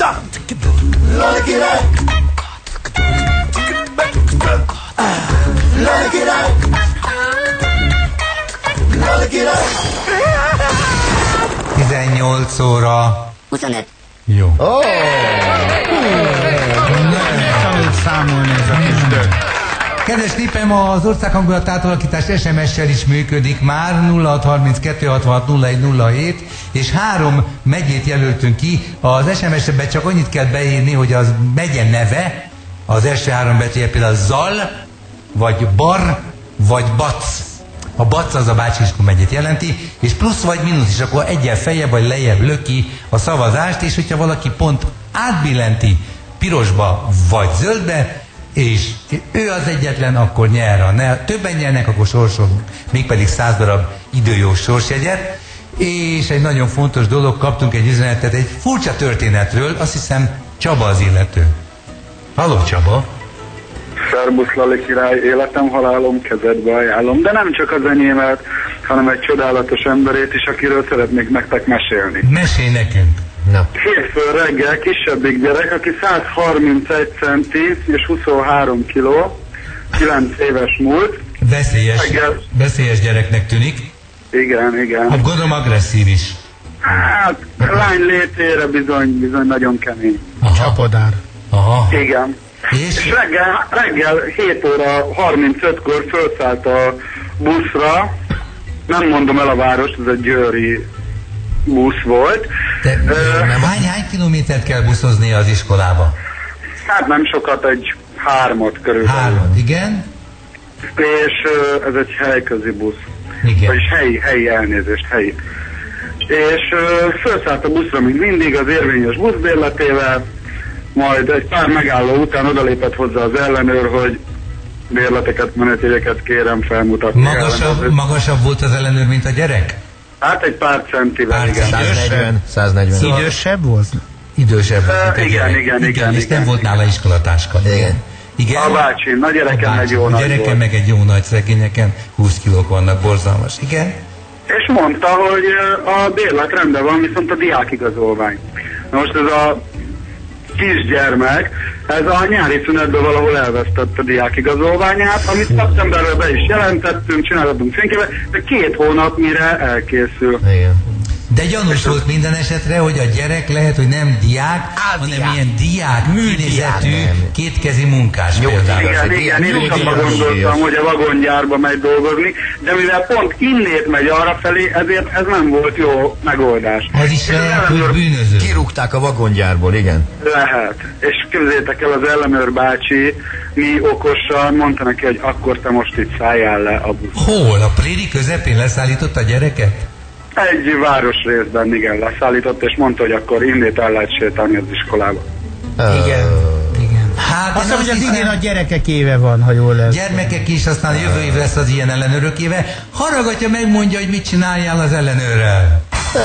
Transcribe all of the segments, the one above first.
Lali király! Lali király! Lali király! 18 óra. 25. Jó. Nem számolni ez a kis dög. Kedves népem, az országhangulati átalakítás SMS-sel is működik már, 0632660107, és 3 megyét jelöltünk ki. Az SMS-ben csak annyit kell beírni, hogy az megye neve, az első 3 betűje például Zal, vagy Bar, vagy Bac. A Bac az a Bácskiskun megyét jelenti, és plusz vagy mínusz is, akkor egyen feljebb vagy lejjebb löki a szavazást, és hogyha valaki pont átbillenti pirosba vagy zöldbe, és ő az egyetlen, akkor nyer. Ha többen nyernek, akkor sorsolunk, mégpedig 100 darab időjós sorsjegyet. És egy nagyon fontos dolog, kaptunk egy üzenetet egy furcsa történetről, azt hiszem Csaba az illető. Halló Csaba! Szerbusz Lali király, életem, halálom, kezedbe ajánlom, de nem csak az enyémet, hanem egy csodálatos emberét is, akiről szeretnék nektek mesélni. Mesélj nekünk! Na. Hétfőn reggel kisebbik gyerek, aki 131 centi és 23 kiló, 9 éves múlt. Veszélyes gyereknek tűnik. Igen. Hát gondolom agresszív is. Hát, lány létére bizony nagyon kemény. Csapodár. Aha. Igen. És reggel 7 óra 35-kor felszállt a buszra, nem mondom el a várost, ez egy győri busz volt. Hány kilométert kell buszozni az iskolába? Hát nem sokat, egy 3 körülbelül. 3, igen. És ez egy helyközi busz. Igen. Vagyis helyi elnézést, helyi. És felszállt a buszra, mint mindig, az érvényes buszbérletével, majd egy pár megálló után odalépett hozzá az ellenőr, hogy bérleteket, menetjegyeket kérem felmutatni. Magasabb volt az ellenőr, mint a gyerek? Hát egy pár centivel, igen. 140. Szóval idősebb volt? Idősebb volt. Igen. És nem volt nála iskolatáska. Igen. A bácsi, nagy gyereken meg jó nagy gyereken volt. meg egy jó nagy, szegényeken 20 kilók vannak, borzalmas. Igen. És mondta, hogy a bérlet rendben van, viszont a diákigazolvány. Na most ez a kisgyermek, ez a nyári szünetben valahol elvesztette a diákigazolványát, amit szeptemberben be is jelentettünk, csináltunk fényképet, de 2 hónap mire elkészül. Igen. De gyanús volt minden esetre, hogy a gyerek lehet, hogy nem diák, hanem ilyen diák, műnézetű, kétkezi munkás például. Igen, én is abban gondoltam, hogy a vagongyárba megy dolgozni, de mivel pont innét megy arrafelé, ezért ez nem volt jó megoldás. Az is lehet, hogy bűnöző. Kirúgták a vagongyárból, igen. Lehet. És képzeljétek el, az ellenőr bácsi mi okosan mondta neki, hogy akkor te most itt szálljál le a busz. Hol? A préri közepén leszállított a gyereket? Egy városrészben, igen, leszállított, és mondta, hogy akkor innét el lehet sétálni az iskolába. Igen. Hát, azt mondja, hogy az idén a gyerekek éve van, ha jól lesz. Gyermekek is, aztán jövő év lesz az ilyen ellenőrök éve. Haragatja, megmondja, hogy mit csináljál az ellenőrrel.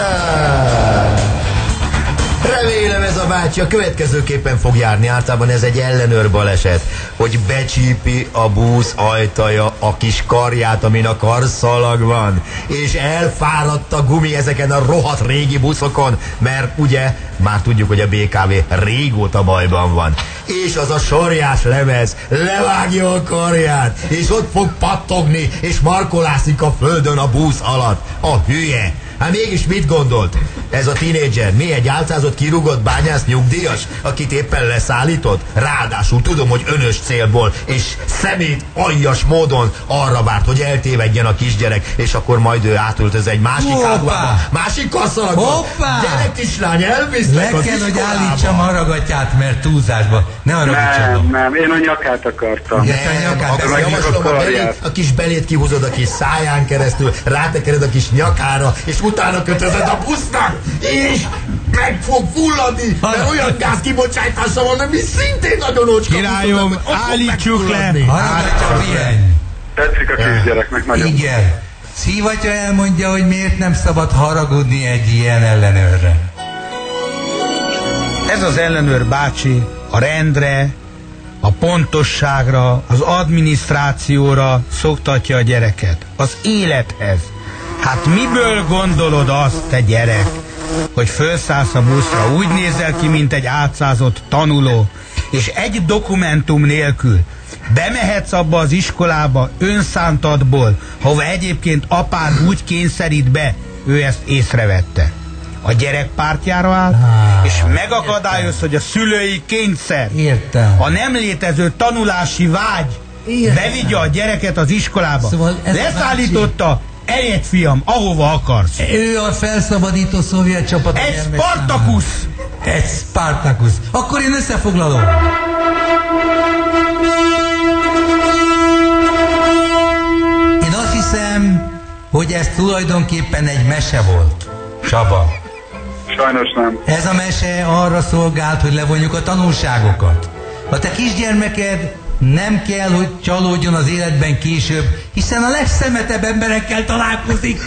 Remélem ez a bácsi a következőképpen fog járni. Általában ez egy ellenőr baleset, hogy becsípi a busz ajtaja a kis karját, amin a karszalag van, és elfáradt a gumi ezeken a rohadt régi buszokon, mert ugye már tudjuk, hogy a BKV régóta bajban van. És az a sorjás lemez levágja a karját, és ott fog pattogni, és markolászik a földön a busz alatt. A hülye! Hát mégis mit gondolt? Ez a tínédzser mi, egy álcázott, kirúgott bányász nyugdíjas, akit éppen leszállított? Ráadásul tudom, hogy önös célból és szemét aljas módon arra várt, hogy eltévedjen a kisgyerek, és akkor majd ő átöltöz egy másik áruhába, másik kasszalagba. Gyere kislány, elviszlek az iskolába. Meg kell, hogy állítsam haragatját, mert túlzásba. Ne haragudjon. Nem, én a nyakát akartam. A kis belét kihúzod a kis száján keresztül, rátekered a kis nyakára, és utána kötözed a busznak, és meg fog fulladni, mert olyan gázkibocsátása van, ami szintén nagyon ócska. Királyom, állítsuk le! Haragatja, pihenj! Tetszik a kisgyereknek nagyon. Igen. Szívatja elmondja, hogy miért nem szabad haragudni egy ilyen ellenőrre. Ez az ellenőr bácsi a rendre, a pontosságra, az adminisztrációra szoktatja a gyereket. Az élethez. Hát miből gondolod azt, te gyerek, hogy felszállsz a buszra, úgy nézel ki, mint egy átszázott tanuló, és egy dokumentum nélkül bemehetsz abba az iskolába önszántadból, hova egyébként apád úgy kényszerít be, ő ezt észrevette. A gyerek pártjára áll, és megakadályoz, hogy a szülői kényszer, a nem létező tanulási vágy bevigye a gyereket az iskolába. Szóval leszállította, eljött fiam, ahova akarsz. Ő a felszabadító szovjet csapat. Egy Spartakusz! Egy Spartakusz. Akkor én összefoglalom. Én azt hiszem, hogy ez tulajdonképpen egy mese volt. Csaba. Sajnos nem. Ez a mese arra szolgált, hogy levonjuk a tanulságokat. A te kisgyermeked nem kell, hogy csalódjon az életben később, hiszen a legszemetebb emberekkel találkozik.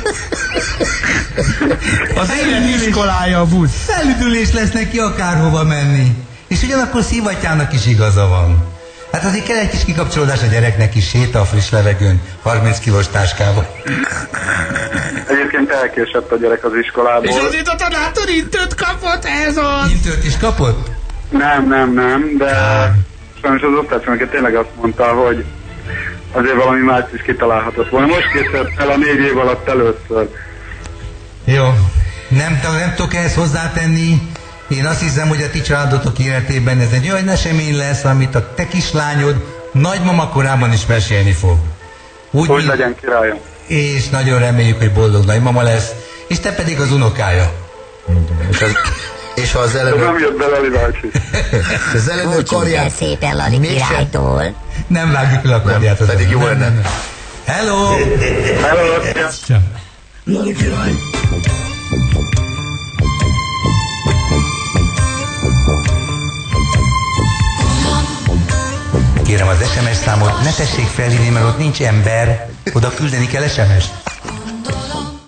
Az élet iskolája a busz. Felüdülés lesz neki akárhova menni. És ugyanakkor szivattyának is igaza van. Hát azért kell egy kis kikapcsolódás a gyereknek is, séta a friss levegőn, 30 kilós táskával. Egyébként elkésett a gyerek az iskolából. És azért a tanátor intőt kapott, ez az! Intőt is kapott? Nem, de sajnos az osztályfőnöke tényleg azt mondta, hogy azért valami más is kitalálhatott volna. Most készített el a 4 év alatt először. Jó, nem tudok ehhez hozzátenni. Én azt hiszem, hogy a ti családotok életében ez egy olyan esemény lesz, amit a te kislányod nagymama korában is mesélni fog. Úgy legyen, királyom. És nagyon reméljük, hogy boldog nagymama lesz, és te pedig az unokája. És ha az ellenőr... Nem jött be Lali bácsi. Az ellenőr karját... szépen Lali királytól. Nem vágjuk le a karját. Pedig jó lenne. Hello! Hello! Lali király. Kérem az SMS számot, ne tessék felhívni, mert ott nincs ember, oda küldeni kell SMS-t.